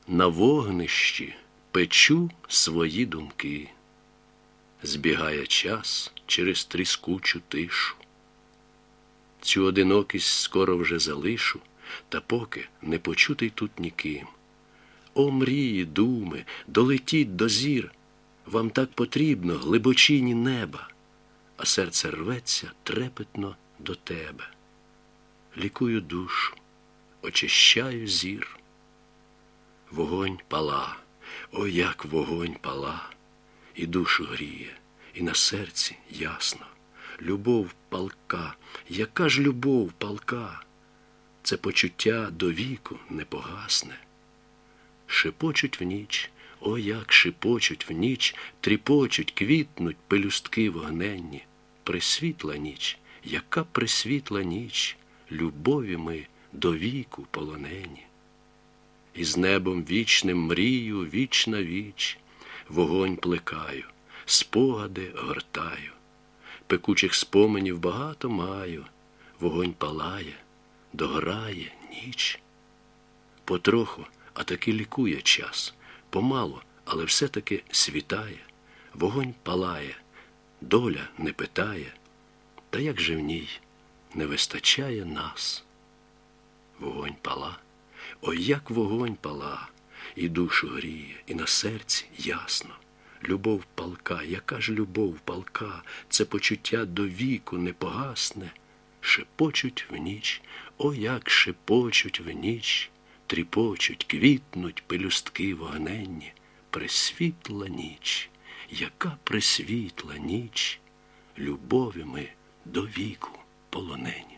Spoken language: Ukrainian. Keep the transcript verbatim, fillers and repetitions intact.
На вогнищі печу свої думки. Збігає час через тріскучу тишу. Цю одинокість скоро вже залишу, та поки не почутий тут ніким. О, мрії, думи, долетіть до зір, вам так потрібно глибочині неба, а серце рветься трепетно до тебе. Лікую душу, очищаю зір. Вогонь пала, о, як вогонь пала, і душу гріє, і на серці ясно. Любов палка, яка ж любов палка, це почуття до віку не погасне. Шепочуть в ніч, о, як шепочуть в ніч, тріпочуть, квітнуть пелюстки вогненні. Пресвітла ніч, яка пресвітла ніч, любові ми до віку полонені. І з небом вічним мрію віч на віч, вогонь плекаю, спогади гортаю. Пекучих споменів багато маю, вогонь палає, догорає ніч. Потроху, а таки лікує час, помало, але все-таки світає. Вогонь палає, доля не питає, та як же в ній не вистачає нас. Вогонь пала, ой, як вогонь пала, і душу гріє, і на серці ясно. Любов палка, яка ж любов палка, це почуття до віку не погасне. Шепочуть в ніч, о, як шепочуть в ніч, тріпочуть, квітнуть пелюстки вогненні. Пресвітла ніч, яка пресвітла ніч, любові ми до віку полонені.